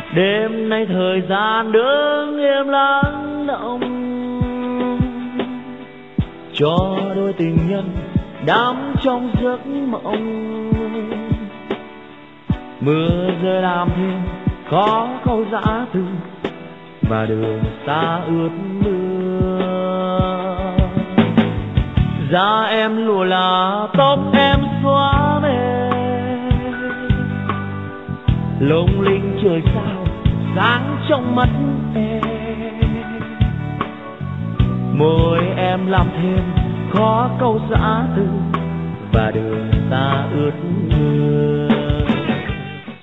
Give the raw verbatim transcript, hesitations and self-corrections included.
Đêm nay thời gian đứng im lắng động, cho đôi tình nhân đắm trong giấc mộng. Mưa rơi làm thêm khó câu giã từ, và đường xa ướt mưa. Da em lụa là tóc em xóa mềm, lung linh trời sao sáng trong mắt em. Môi em làm thêm khó câu giã từ, và đường xa ướt mưa.